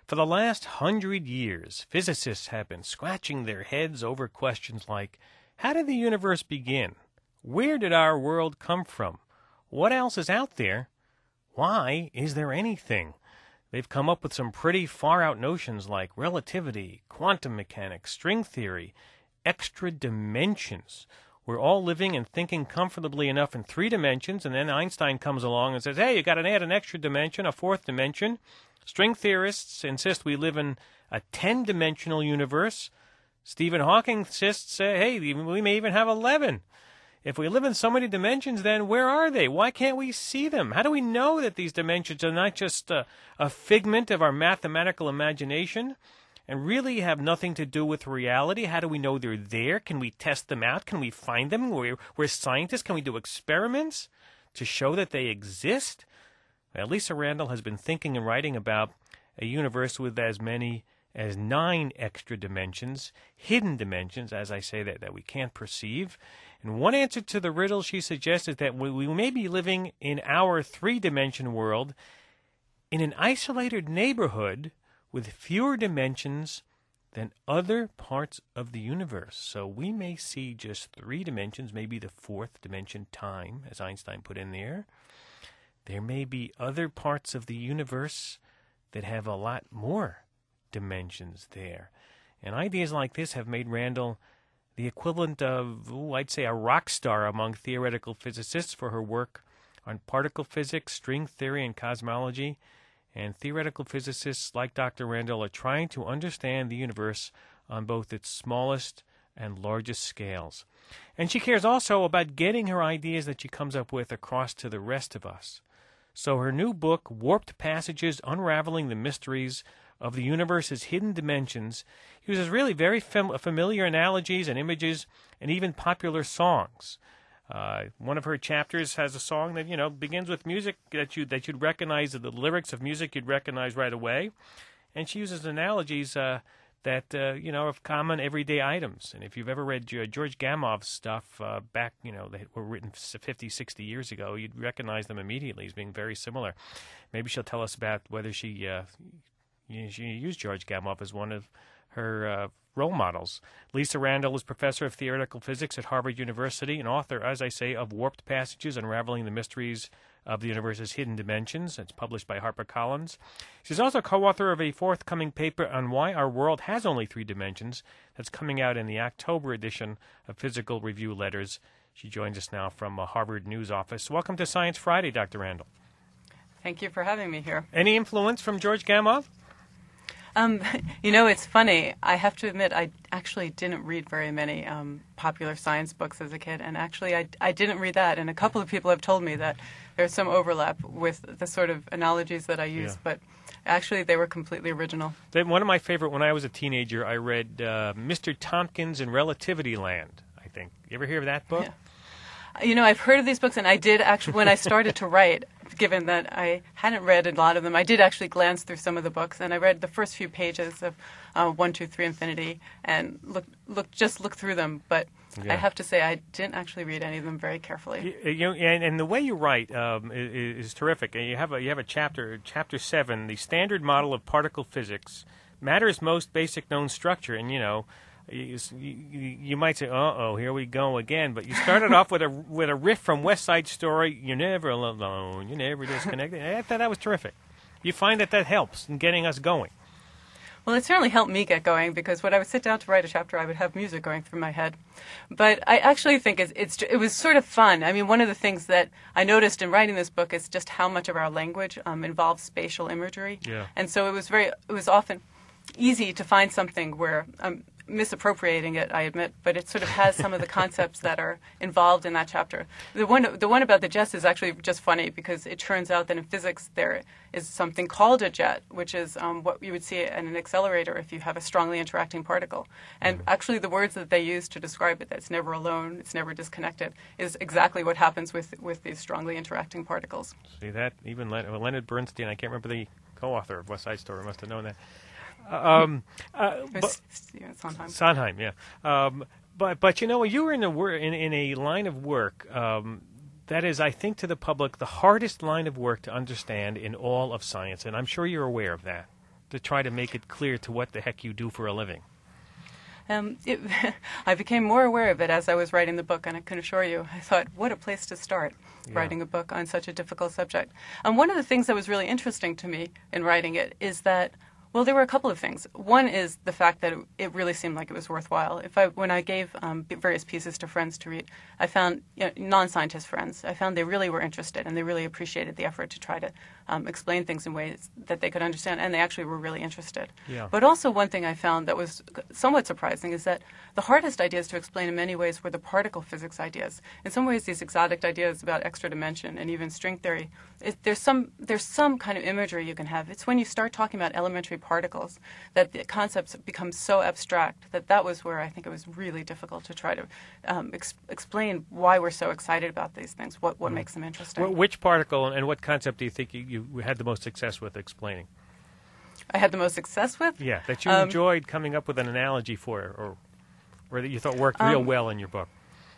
For the last 100 years, physicists have been scratching their heads over questions like, how did the universe begin? Where did our world come from? What else is out there? Why is there anything? They've come up with some pretty far-out notions like relativity, quantum mechanics, string theory, extra dimensions. We're all living and thinking comfortably enough in 3 dimensions, and then Einstein comes along and says, hey, you got to add an extra dimension, a 4th dimension. String theorists insist we live in a 10-dimensional universe. Stephen Hawking insists, hey, we may even have 11. If we live in so many dimensions, then where are they? Why can't we see them? How do we know that these dimensions are not just a figment of our mathematical imagination and really have nothing to do with reality? How do we know they're there? Can we test them out? Can we find them? We're scientists. Can we do experiments to show that they exist? Well, Lisa Randall has been thinking and writing about a universe with as many as 9 extra dimensions, hidden dimensions, as I say, that we can't perceive. And one answer to the riddle she suggests is that we may be living in our 3-dimension world in an isolated neighborhood with fewer dimensions than other parts of the universe. So we may see just 3 dimensions, maybe the 4th dimension, time, as Einstein put in there. There may be other parts of the universe that have a lot more dimensions there. And ideas like this have made Randall the equivalent of, I'd say, a rock star among theoretical physicists for her work on particle physics, string theory, and cosmology. And theoretical physicists like Dr. Randall are trying to understand the universe on both its smallest and largest scales. And she cares also about getting her ideas that she comes up with across to the rest of us. So her new book, Warped Passages, Unraveling the Mysteries of the Universe's Hidden Dimensions, uses really very familiar analogies and images and even popular songs. One of her chapters has a song that, begins with music that you'd recognize, the lyrics of music you'd recognize right away. And she uses analogies that of common everyday items. And if you've ever read George Gamov's stuff back, that were written 50, 60 years ago, you'd recognize them immediately as being very similar. Maybe she'll tell us about whether she used George Gamow as one of her role models. Lisa Randall is professor of theoretical physics at Harvard University and author, as I say, of Warped Passages, Unraveling the Mysteries of the Universe's Hidden Dimensions. It's published by HarperCollins. She's also co-author of a forthcoming paper on why our world has only 3 dimensions that's coming out in the October edition of Physical Review Letters. She joins us now from a Harvard News office. Welcome to Science Friday, Dr. Randall. Thank you for having me here. Any influence from George Gamow? It's funny. I have to admit, I actually didn't read very many popular science books as a kid, and actually I didn't read that. And a couple of people have told me that there's some overlap with the sort of analogies that I use, but actually they were completely original. One of my favorite, when I was a teenager, I read Mr. Tompkins in Relativity Land, I think. You ever hear of that book? Yeah. I've heard of these books, and I did actually, when I started to write, given that I hadn't read a lot of them, I did actually glance through some of the books, and I read the first few pages of 1, 2, 3 Infinity, and looked through them. But I have to say, I didn't actually read any of them very carefully. And the way you write is terrific. You have a chapter 7, the standard model of particle physics, matter's most basic known structure, and you might say, "Uh-oh, here we go again." But you started off with a riff from West Side Story. You're never alone. You're never disconnected. I thought that was terrific. You find that helps in getting us going. Well, it certainly helped me get going because when I would sit down to write a chapter, I would have music going through my head. But I actually think it was sort of fun. I mean, one of the things that I noticed in writing this book is just how much of our language involves spatial imagery. Yeah. And so it was often easy to find something where misappropriating it, I admit, but it sort of has some of the concepts that are involved in that chapter. The one about the jets is actually just funny because it turns out that in physics there is something called a jet, which is what you would see in an accelerator if you have a strongly interacting particle. And actually the words that they use to describe it, that it's never alone, it's never disconnected, is exactly what happens with these strongly interacting particles. See that? Even Leonard Bernstein, I can't remember the co-author of West Side Story, must have known that. Sondheim. Sondheim, yeah. But you were in a line of work that is, I think, to the public, the hardest line of work to understand in all of science, and I'm sure you're aware of that. to try to make it clear to what the heck you do for a living? I became more aware of it as I was writing the book, and I can assure you, I thought, what a place to start writing a book on such a difficult subject. One of the things that was really interesting to me in writing it is that, well, there were a couple of things. One is the fact that it really seemed like it was worthwhile. When I gave various pieces to friends to read, I found, non-scientist friends, I found they really were interested and they really appreciated the effort to try to explain things in ways that they could understand, and they actually were really interested. Yeah. But also one thing I found that was somewhat surprising is that the hardest ideas to explain in many ways were the particle physics ideas. In some ways, these exotic ideas about extra dimension and even string theory, there's some kind of imagery you can have. It's when you start talking about elementary particles that the concepts become so abstract that was where I think it was really difficult to try to explain why we're so excited about these things, what makes them interesting. Which particle and what concept do you think you had the most success with explaining? I had the most success with? Yeah, that you enjoyed coming up with an analogy for, or that you thought worked real well in your book.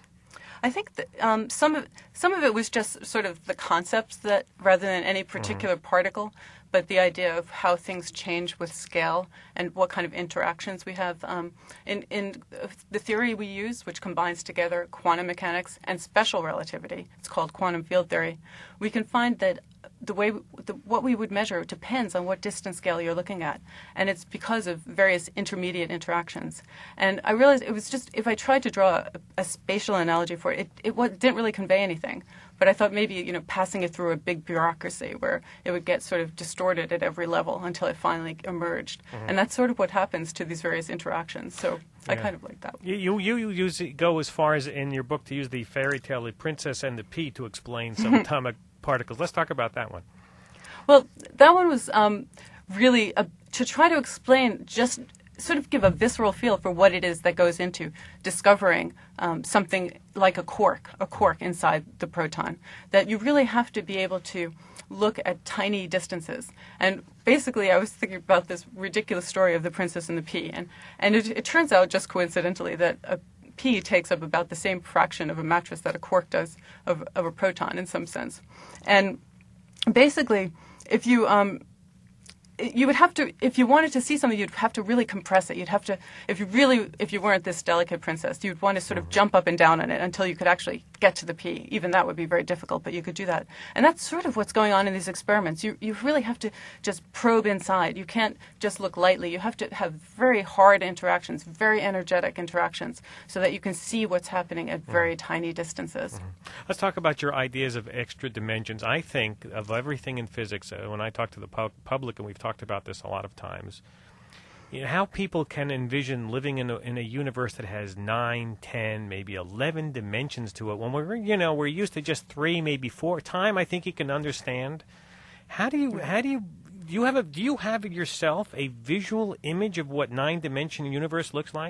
I think that some of it was just sort of the concepts that, rather than any particular particle, but the idea of how things change with scale and what kind of interactions we have. In the theory we use, which combines together quantum mechanics and special relativity, it's called quantum field theory, we can find that what we would measure depends on what distance scale you're looking at, and it's because of various intermediate interactions. And I realized it was just, if I tried to draw a spatial analogy for it, it didn't really convey anything. But I thought maybe, passing it through a big bureaucracy where it would get sort of distorted at every level until it finally emerged. And that's sort of what happens to these various interactions. So I kind of like that. You go as far as in your book to use the fairy tale, The Princess and the Pea, to explain some atomic particles. Let's talk about that one. Well, that one was really to try to explain, just sort of give a visceral feel for what it is that goes into discovering something like a quark inside the proton, that you really have to be able to look at tiny distances. And basically, I was thinking about this ridiculous story of the Princess and the Pea, and it turns out, just coincidentally, that a pea takes up about the same fraction of a mattress that a quark does of a proton in some sense. And basically, if you would have to, if you wanted to see something, you'd have to really compress it. You'd have to, if you weren't this delicate princess, you'd want to sort of jump up and down on it until you could actually get to the pea. Even that would be very difficult, but you could do that. And that's sort of what's going on in these experiments. You really have to just probe inside. You can't just look lightly. You have to have very hard interactions, very energetic interactions, so that you can see what's happening at very tiny distances. Let's talk about your ideas of extra dimensions. I think of everything in physics, when I talk to the public, and we've talked about this a lot of times, how people can envision living in a universe that has 9, 10, maybe 11 dimensions to it. When we're used to just 3, maybe 4. Time, I think you can understand. Do you have yourself a visual image of what 9-dimensional universe looks like?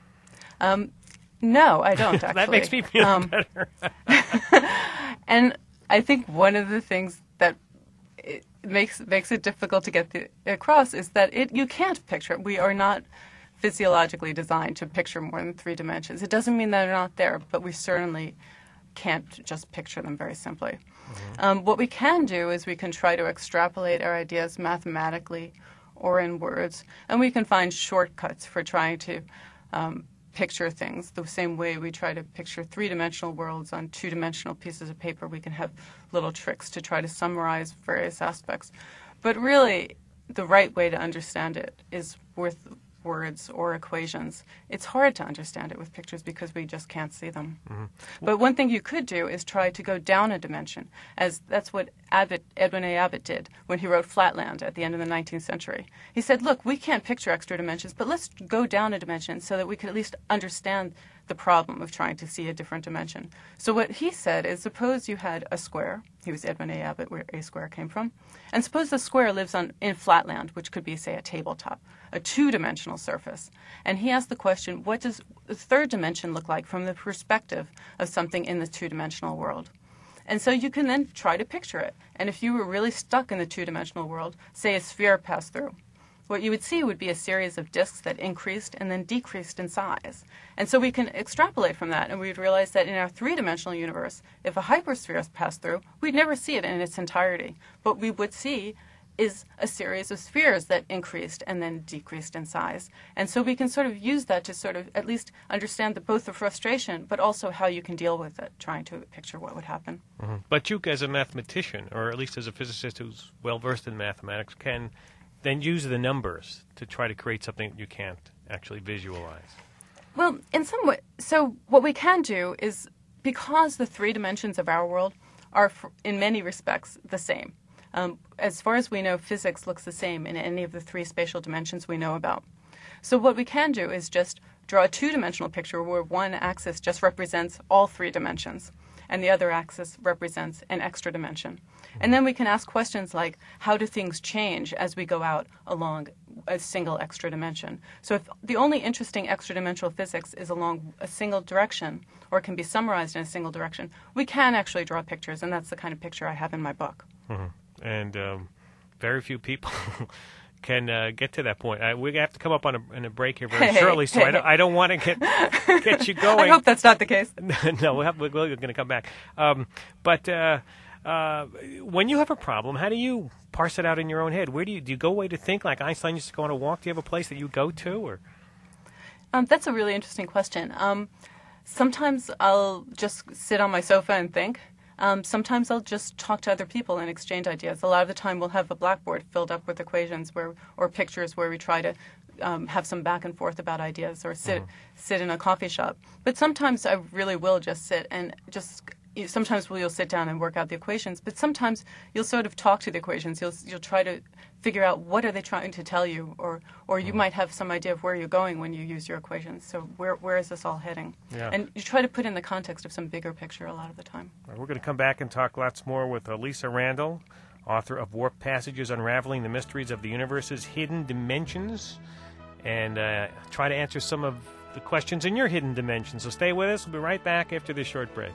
No, I don't actually. That makes me feel better. And I think one of the things that makes it difficult to get across is that you can't picture. We are not physiologically designed to picture more than 3 dimensions. It doesn't mean that they're not there, but we certainly can't just picture them very simply. What we can do is we can try to extrapolate our ideas mathematically or in words, and we can find shortcuts for trying to picture things. The same way we try to picture 3-dimensional worlds on 2-dimensional pieces of paper, we can have little tricks to try to summarize various aspects. But really, the right way to understand it is with words or equations. It's hard to understand it with pictures because we just can't see them. But one thing you could do is try to go down a dimension, as that's what Edwin A. Abbott did when he wrote Flatland at the end of the 19th century. He said, look, we can't picture extra dimensions, but let's go down a dimension so that we could at least understand the problem of trying to see a different dimension. So what he said is, suppose you had a square. He was Edwin A. Abbott, where A square came from. And suppose the square lives in Flatland, which could be, say, a tabletop, a 2-dimensional surface. And he asked the question, what does the 3rd dimension look like from the perspective of something in the 2-dimensional world? And so you can then try to picture it. And if you were really stuck in the 2-dimensional world, say a sphere passed through, what you would see would be a series of disks that increased and then decreased in size. And so we can extrapolate from that, and we'd realize that in our 3-dimensional universe, if a hypersphere passed through, we'd never see it in its entirety. But we would see is a series of spheres that increased and then decreased in size. And so we can sort of use that to sort of at least understand both the frustration, but also how you can deal with it, trying to picture what would happen. Mm-hmm. But you, as a mathematician, or at least as a physicist who's well-versed in mathematics, can then use the numbers to try to create something that you can't actually visualize. Well, in some way, so what we can do is, because the three dimensions of our world are, in many respects, the same. As far as we know, physics looks the same in any of the three spatial dimensions we know about. So what we can do is just draw a two-dimensional picture where one axis just represents all three dimensions, and the other axis represents an extra dimension. And then we can ask questions like, how do things change as we go out along a single extra dimension? So if the only interesting extra-dimensional physics is along a single direction, or can be summarized in a single direction, we can actually draw pictures, and that's the kind of picture I have in my book. Mm-hmm. And very few people can get to that point. We have to come up on a break here very shortly, so I don't want to get you going. I hope that's not the case. No, we're going to come back. But when you have a problem, how do you parse it out in your own head? Where do you go away to think like Einstein used to go on a walk? Do you have a place that you go to, or? That's a really interesting question. Sometimes I'll just sit on my sofa and think. Sometimes I'll just talk to other people and exchange ideas. A lot of the time we'll have a blackboard filled up with equations or pictures where we try to have some back and forth about ideas, or sit in a coffee shop. But sometimes I really will just sit and sometimes you'll sit down and work out the equations, but sometimes you'll sort of talk to the equations. You'll try to figure out what are they trying to tell you, or you might have some idea of where you're going when you use your equations. So where is this all heading? Yeah. And you try to put in the context of some bigger picture a lot of the time. We're going to come back and talk lots more with Lisa Randall, author of Warp Passages, Unraveling the Mysteries of the Universe's Hidden Dimensions, and try to answer some of the questions in your hidden dimensions. So stay with us. We'll be right back after this short break.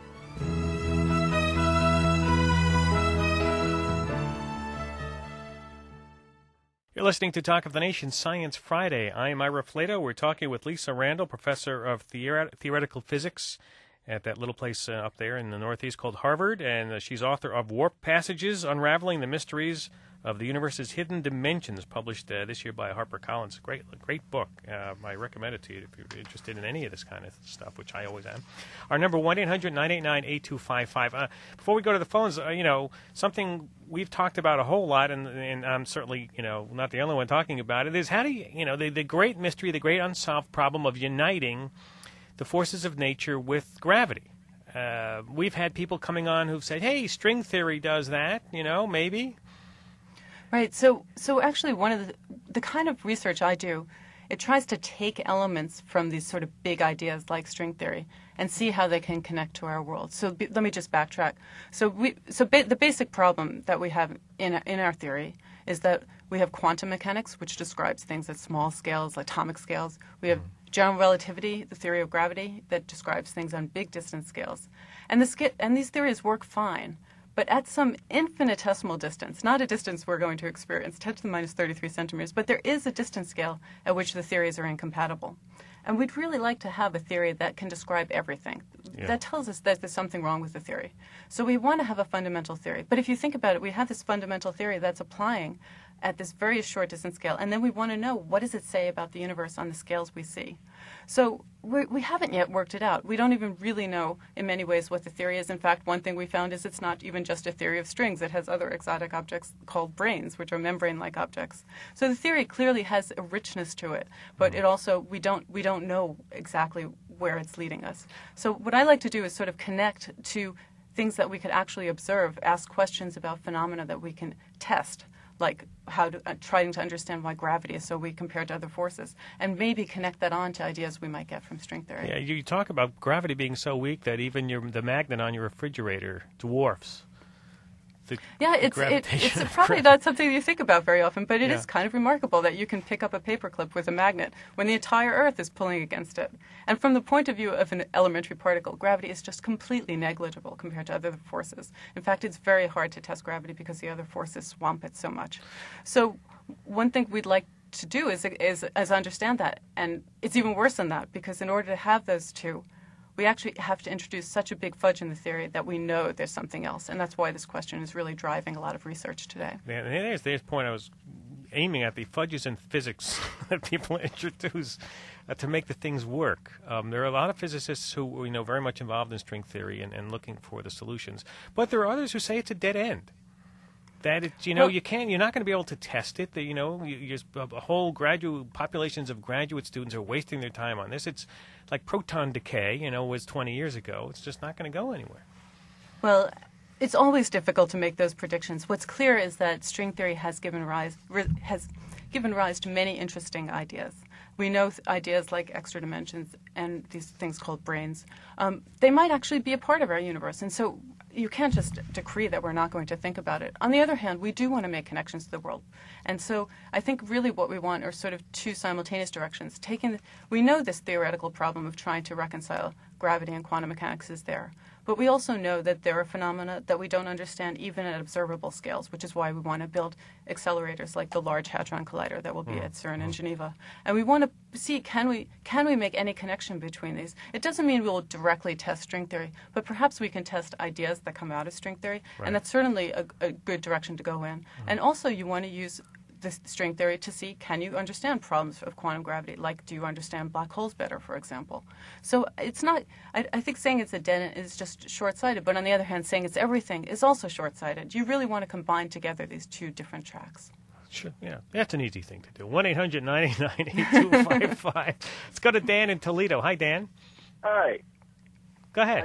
You're listening to Talk of the Nation Science Friday. I'm Ira Flato. We're talking with Lisa Randall, professor of theoretical physics at that little place up there in the Northeast called Harvard, and she's author of Warp Passages, Unraveling the Mysteries of the Universe's Hidden Dimensions, published this year by HarperCollins. Great book. I recommend it to you if you're interested in any of this kind of stuff, which I always am. Our number, 1-800-989-8255. Before we go to the phones, something we've talked about a whole lot, and I'm certainly, not the only one talking about it, is how do you, the great mystery, the great unsolved problem of uniting the forces of nature with gravity. We've had people coming on who've said, hey, string theory does that, maybe. Right. So actually one of the kind of research I do, it tries to take elements from these sort of big ideas like string theory and see how they can connect to our world. So let me just backtrack. The basic problem that we have in our theory is that we have quantum mechanics, which describes things at small scales, atomic scales. We have general relativity, the theory of gravity, that describes things on big distance scales. And these theories work fine, but at some infinitesimal distance, not a distance we're going to experience, 10 to the minus 33 centimeters, but there is a distance scale at which the theories are incompatible. And we'd really like to have a theory that can describe everything. Yeah. That tells us that there's something wrong with the theory. So we want to have a fundamental theory. But if you think about it, we have this fundamental theory that's applying at this very short distance scale, and then we want to know, what does it say about the universe on the scales we see? So we haven't yet worked it out. We don't even really know, in many ways, what the theory is. In fact, one thing we found is it's not even just a theory of strings. It has other exotic objects called branes, which are membrane-like objects. So the theory clearly has a richness to it, but it also, we don't know exactly where it's leading us. So what I like to do is sort of connect to things that we could actually observe, ask questions about phenomena that we can test, like trying to understand why gravity is so weak compared to other forces, and maybe connect that on to ideas we might get from string theory. Yeah, you talk about gravity being so weak that even the magnet on your refrigerator dwarfs it's probably not something you think about very often, but it is kind of remarkable that you can pick up a paperclip with a magnet when the entire Earth is pulling against it. And from the point of view of an elementary particle, gravity is just completely negligible compared to other forces. In fact, it's very hard to test gravity because the other forces swamp it so much. So one thing we'd like to do is understand that. And it's even worse than that, because in order to have those two, we actually have to introduce such a big fudge in the theory that we know there's something else. And that's why this question is really driving a lot of research today. Yeah, there's the point I was aiming at, the fudges in physics that people introduce to make the things work. There are a lot of physicists who we know very much involved in string theory and looking for the solutions. But there are others who say it's a dead end. That it, you're not going to be able to test it. That, a whole populations of graduate students are wasting their time on this. It's like proton decay, was 20 years ago. It's just not going to go anywhere. Well, it's always difficult to make those predictions. What's clear is that string theory has given rise to many interesting ideas. We know ideas like extra dimensions and these things called branes. They might actually be a part of our universe, and so you can't just decree that we're not going to think about it. On the other hand, we do want to make connections to the world. And so I think really what we want are sort of two simultaneous directions. We know this theoretical problem of trying to reconcile gravity and quantum mechanics is there. But we also know that there are phenomena that we don't understand even at observable scales, which is why we want to build accelerators like the Large Hadron Collider that will be at CERN in Geneva. And we want to see, can we make any connection between these? It doesn't mean we will directly test string theory, but perhaps we can test ideas that come out of string theory, and that's certainly a good direction to go in. And also you want to use this string theory to see, can you understand problems of quantum gravity? Like, do you understand black holes better, for example? So it's not, I think saying it's a dead end is just short-sighted, but on the other hand, saying it's everything is also short-sighted. You really want to combine together these two different tracks. Sure, yeah. That's an easy thing to do. 1-800-989-8255. Let's go to Dan in Toledo. Hi, Dan. Hi. Go ahead.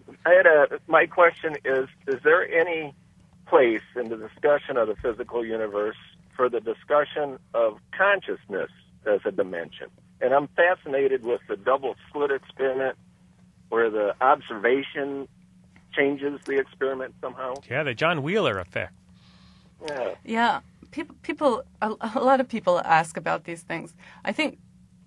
My question is there any place in the discussion of the physical universe for the discussion of consciousness as a dimension? And I'm fascinated with the double slit experiment where the observation changes the experiment somehow. Yeah, the John Wheeler effect. Yeah. People, a lot of people ask about these things. I think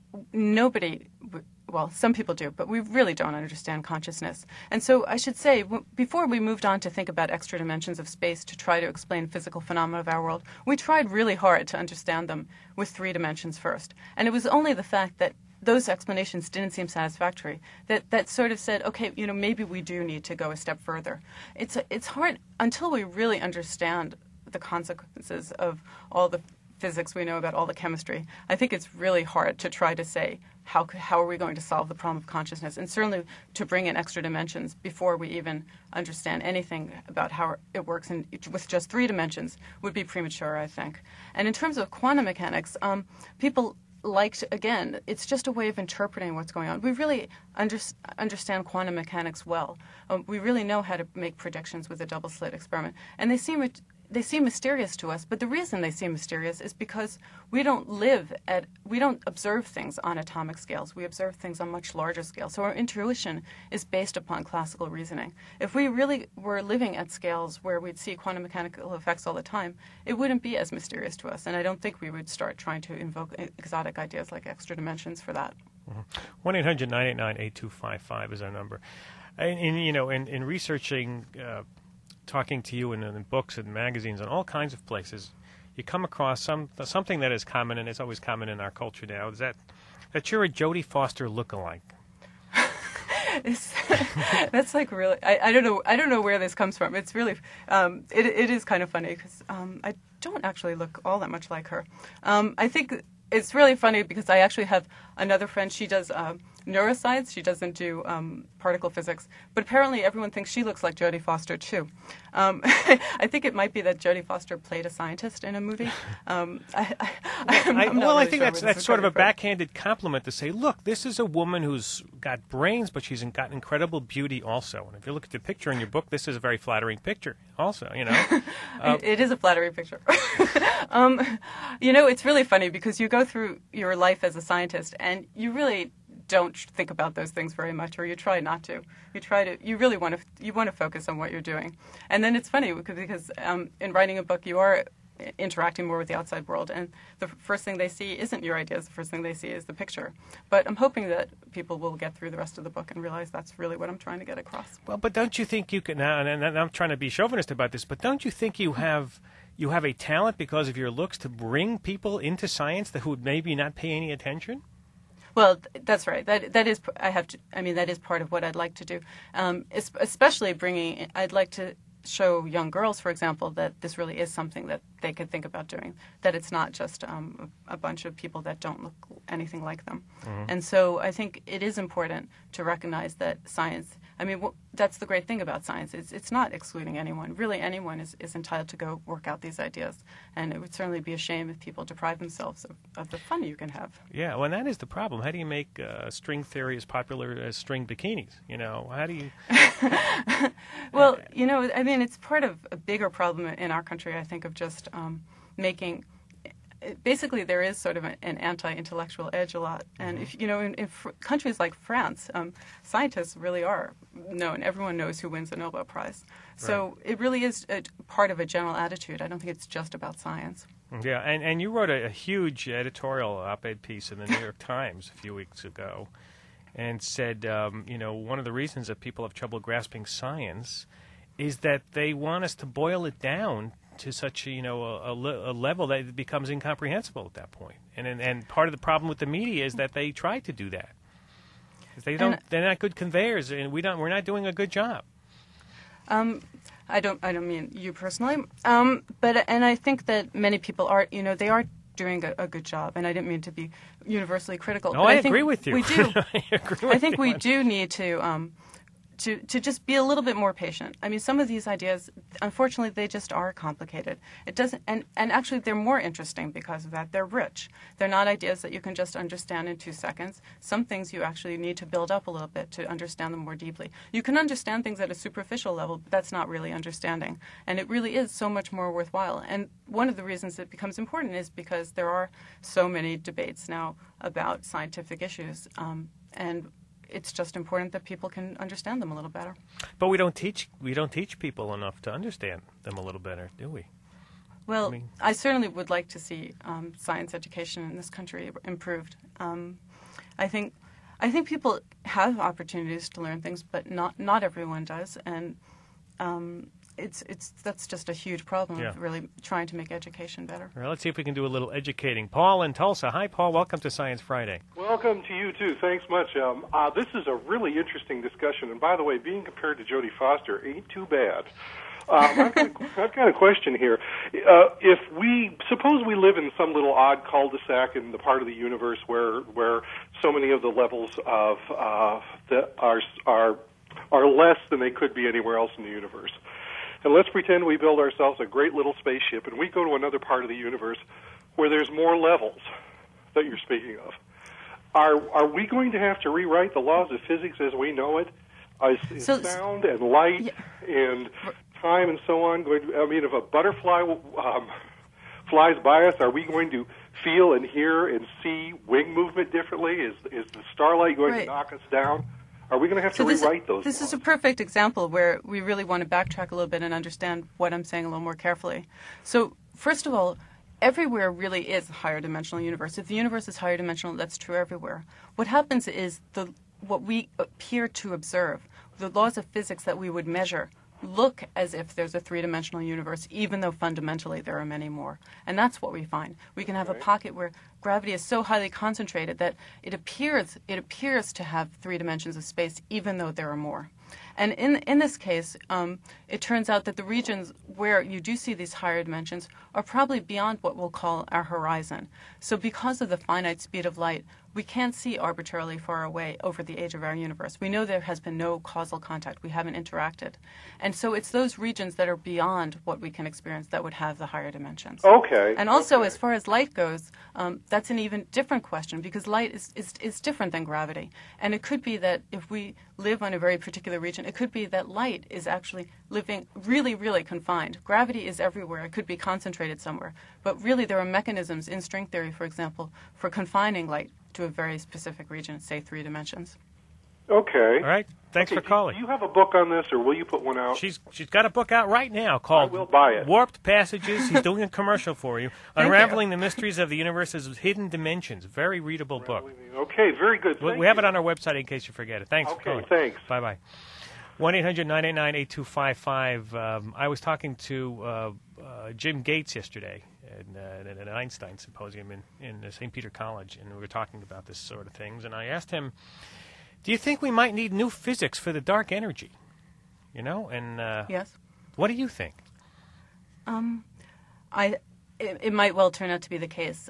some people do, but we really don't understand consciousness. And so I should say, before we moved on to think about extra dimensions of space to try to explain physical phenomena of our world, we tried really hard to understand them with 3 dimensions first. And it was only the fact that those explanations didn't seem satisfactory that sort of said, okay, maybe we do need to go a step further. It's hard until we really understand the consequences of all the physics we know about all the chemistry. I think it's really hard to try to say how are we going to solve the problem of consciousness, and certainly to bring in extra dimensions before we even understand anything about how it works with just 3 dimensions would be premature, I think. And in terms of quantum mechanics, people again, it's just a way of interpreting what's going on. We really understand quantum mechanics well. We really know how to make predictions with a double slit experiment, and they seem mysterious to us, but the reason they seem mysterious is because we don't observe things on atomic scales. We observe things on much larger scales. So our intuition is based upon classical reasoning. If we really were living at scales where we'd see quantum mechanical effects all the time, it wouldn't be as mysterious to us, and I don't think we would start trying to invoke exotic ideas like extra dimensions for that. 1-800-989-8255 is our number. In researching talking to you in books and magazines and all kinds of places, you come across something that is common, and it's always common in our culture now, is that you're a Jodie Foster lookalike. That's like really, I don't know where this comes from. It's really, it is kind of funny because I don't actually look all that much like her. I think it's really funny because I actually have another friend. She does neuroscience. She doesn't do particle physics. But apparently everyone thinks she looks like Jodie Foster, too. I think it might be that Jodie Foster played a scientist in a movie. I think that's sort of a backhanded compliment to say, look, this is a woman who's got brains, but she's got incredible beauty also. And if you look at the picture in your book, this is a very flattering picture also, It is a flattering picture. It's really funny because you go through your life as a scientist and you really don't think about those things very much, or you try not to. You really want to focus on what you're doing. And then it's funny because in writing a book, you are interacting more with the outside world, and the first thing they see isn't your ideas. The first thing they see is the picture. But I'm hoping that people will get through the rest of the book and realize that's really what I'm trying to get across. Well, but don't you think you can now, and I'm trying to be chauvinist about this, but don't you think you have a talent because of your looks to bring people into science who would maybe not pay any attention? Well, that's right. That is that is part of what I'd like to do, especially I'd like to show young girls, for example, that this really is something that they could think about doing, that it's not just a bunch of people that don't look anything like them. Mm-hmm. And so I think it is important to recognize that science, that's the great thing about science. It's not excluding anyone. Really, anyone is entitled to go work out these ideas. And it would certainly be a shame if people deprive themselves of the fun you can have. Yeah, well, and that is the problem. How do you make string theory as popular as string bikinis? How do you... Well, it's part of a bigger problem in our country, I think, of just making... Basically, there is sort of an anti-intellectual edge a lot. And, in countries like France, scientists really are known. Everyone knows who wins the Nobel Prize. So it really is part of a general attitude. I don't think it's just about science. Yeah, and you wrote a huge editorial op-ed piece in the New York Times a few weeks ago and said, one of the reasons that people have trouble grasping science is that they want us to boil it down to such a level that it becomes incomprehensible at that point. And part of the problem with the media is that they try to do that. They're not good conveyors, and we're not doing a good job. I don't mean you personally, but I think that many people are, they are doing a good job, and I didn't mean to be universally critical. No, I agree with you. We do. I think we do need to just be a little bit more patient. Some of these ideas, unfortunately, they just are complicated. It doesn't, and actually, they're more interesting because of that. They're rich. They're not ideas that you can just understand in 2 seconds. Some things you actually need to build up a little bit to understand them more deeply. You can understand things at a superficial level, but that's not really understanding. And it really is so much more worthwhile. And one of the reasons it becomes important is because there are so many debates now about scientific issues, and it's just important that people can understand them a little better. But we don't teach people enough to understand them a little better, do we? Well, I certainly would like to see science education in this country improved. I think people have opportunities to learn things, but not everyone does, and that's just a huge problem of really trying to make education better. All right, let's see if we can do a little educating. Paul in Tulsa. Hi, Paul. Welcome to Science Friday. Welcome to you, too. Thanks much. This is a really interesting discussion. And by the way, being compared to Jodie Foster ain't too bad. I've got a question here. Suppose we live in some little odd cul-de-sac in the part of the universe where so many of the levels of are less than they could be anywhere else in the universe. And let's pretend we build ourselves a great little spaceship and we go to another part of the universe where there's more levels that you're speaking of. Are we going to have to rewrite the laws of physics as we know it? Is sound and light and time and so on going to, if a butterfly flies by us, are we going to feel and hear and see wing movement differently? Is the starlight going to knock us down? Are we going to have to rewrite those? This is a perfect example where we really want to backtrack a little bit and understand what I'm saying a little more carefully. So, first of all, everywhere really is a higher dimensional universe. If the universe is higher dimensional, that's true everywhere. What happens is what we appear to observe, the laws of physics that we would measure, look as if there's a three-dimensional universe, even though fundamentally there are many more. And that's what we find. We can have a pocket where gravity is so highly concentrated that it appears to have 3 dimensions of space, even though there are more. And in this case, it turns out that the regions where you do see these higher dimensions are probably beyond what we'll call our horizon. So because of the finite speed of light, we can't see arbitrarily far away over the age of our universe. We know there has been no causal contact. We haven't interacted. And so it's those regions that are beyond what we can experience that would have the higher dimensions. Okay. And also, as far as light goes, that's an even different question because light is different than gravity. And it could be that if we live on a very particular region, it could be that light is actually living really, really confined. Gravity is everywhere. It could be concentrated somewhere. But really, there are mechanisms in string theory, for example, for confining light to a very specific region, say 3 dimensions. Okay. All right. Thanks for calling. Do you have a book on this, or will you put one out? She's got a book out right now called I will buy it. Warped Passages. He's doing a commercial for you. Unraveling the Mysteries of the Universe's Hidden Dimensions. Very readable book. Okay, very good. We have it on our website in case you forget it. Thanks for calling. Thanks. Bye-bye. 1-800-989-8255. I was talking to Jim Gates yesterday, at an Einstein symposium in St. Peter College, and we were talking about this sort of things. And I asked him, "Do you think we might need new physics for the dark energy?" You know, and Yes. what do you think? It might well turn out to be the case.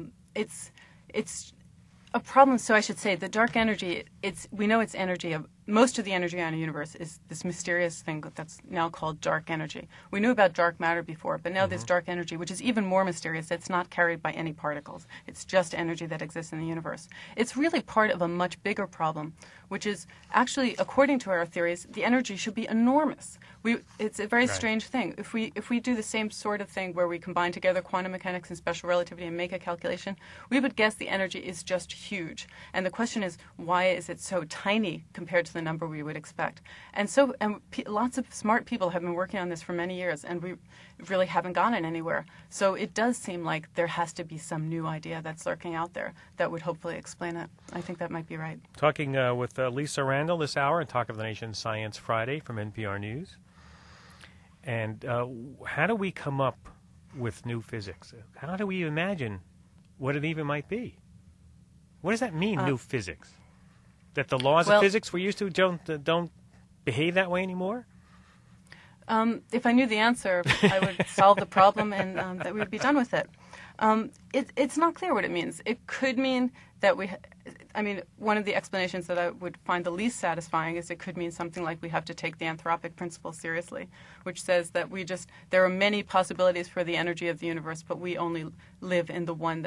It's a problem. So I should say the dark energy. We know it's energy. Most of the energy on a universe is this mysterious thing that's now called dark energy. We knew about dark matter before, but now there's dark energy, which is even more mysterious. It's not carried by any particles. It's just energy that exists in the universe. It's really part of a much bigger problem, which is actually, according to our theories, the energy should be enormous. It's a very strange thing. If we do the same sort of thing where we combine together quantum mechanics and special relativity and make a calculation, we would guess the energy is just huge. And the question is, why is it so tiny compared to the number we would expect? And lots of smart people have been working on this for many years, and we really haven't gotten anywhere. So it does seem like there has to be some new idea that's lurking out there that would hopefully explain it. I think that might be right. Talking with Lisa Randall this hour on Talk of the Nation Science Friday from NPR News. And how do we come up with new physics? How do we imagine what it even might be? What does that mean, new physics? That the laws of physics we're used to don't behave that way anymore? If I knew the answer, I would solve the problem and that we would be done with it. It's not clear what it means. It could mean that one of the explanations that I would find the least satisfying is it could mean something like we have to take the anthropic principle seriously, which says that there are many possibilities for the energy of the universe, but we only live in the one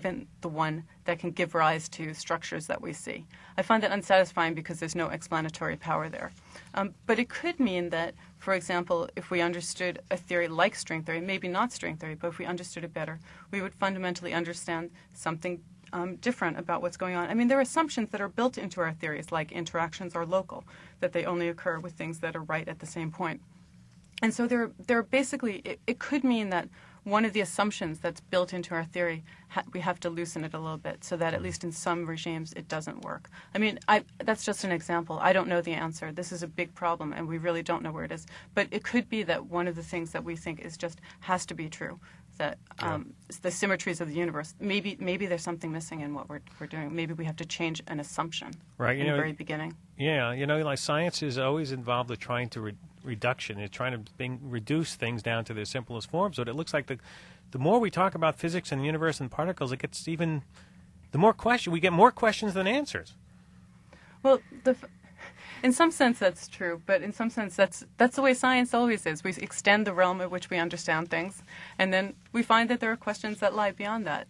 that can give rise to structures that we see. I find that unsatisfying because there's no explanatory power there. But it could mean that, for example, if we understood a theory like string theory, maybe not string theory, but if we understood it better, we would fundamentally understand something different about what's going on. I mean, there are assumptions that are built into our theories, like interactions are local, that they only occur with things that are right at the same point. And so there are basically, it could mean that one of the assumptions that's built into our theory, we have to loosen it a little bit so that at least in some regimes it doesn't work. I mean, that's just an example. I don't know the answer. This is a big problem, and we really don't know where it is. But it could be that one of the things that we think has to be true, that the symmetries of the universe, maybe there's something missing in what we're doing. Maybe we have to change an assumption in the very beginning. Yeah, like science is always involved with trying to reduction. It's trying to reduce things down to their simplest forms. So it looks like the more we talk about physics and the universe and particles, it gets even we get more questions than answers. Well, in some sense that's true, but in some sense that's the way science always is. We extend the realm at which we understand things, and then we find that there are questions that lie beyond that.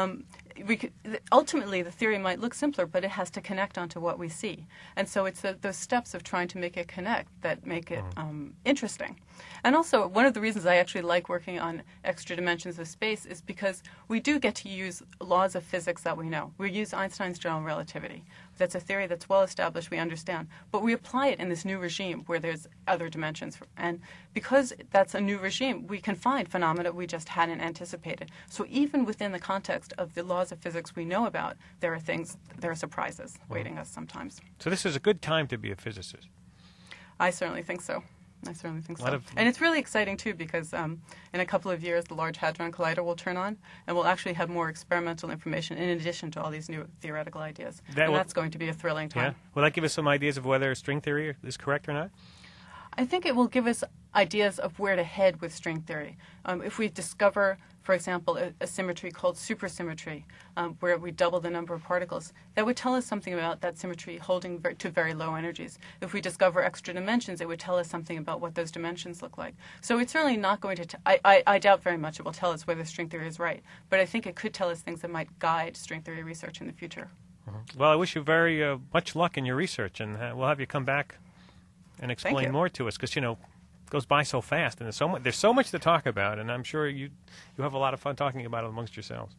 Ultimately, the theory might look simpler, but it has to connect onto what we see. And so it's those steps of trying to make it connect that make it interesting. And also, one of the reasons I actually like working on extra dimensions of space is because we do get to use laws of physics that we know. We use Einstein's general relativity. That's a theory that's well established, we understand. But we apply it in this new regime where there's other dimensions. And because that's a new regime, we can find phenomena we just hadn't anticipated. So even within the context of the laws of physics we know about, there are surprises waiting us sometimes. So this is a good time to be a physicist. I certainly think so. And it's really exciting, too, because in a couple of years, the Large Hadron Collider will turn on, and we'll actually have more experimental information in addition to all these new theoretical ideas. That's going to be a thrilling time. Yeah. Will that give us some ideas of whether string theory is correct or not? I think it will give us ideas of where to head with string theory. If we discover, for example, a symmetry called supersymmetry, where we double the number of particles, that would tell us something about that symmetry holding to very low energies. If we discover extra dimensions, it would tell us something about what those dimensions look like. So it's certainly not going to I doubt very much it will tell us whether string theory is right, but I think it could tell us things that might guide string theory research in the future. Well, I wish you very much luck in your research, and we'll have you come back and explain more to us, because, it goes by so fast, and there's so much to talk about, and I'm sure you have a lot of fun talking about it amongst yourselves.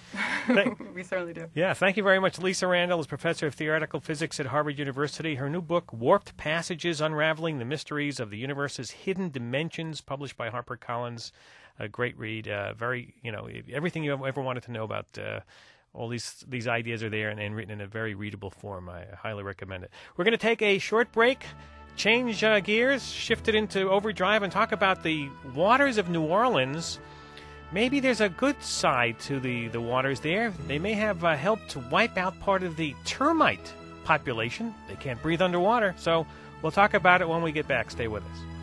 We certainly do. Yeah, thank you very much. Lisa Randall is professor of theoretical physics at Harvard University. Her new book, Warped Passages, Unraveling the Mysteries of the Universe's Hidden Dimensions, published by HarperCollins. A great read. Everything you ever wanted to know about all these ideas are there and written in a very readable form. I highly recommend it. We're going to take a short break, change gears, shift it into overdrive, and talk about the waters of New Orleans maybe there's a good side to the waters there. They may have helped to wipe out part of the termite population. They can't breathe underwater. So we'll talk about it when we get back. Stay with us.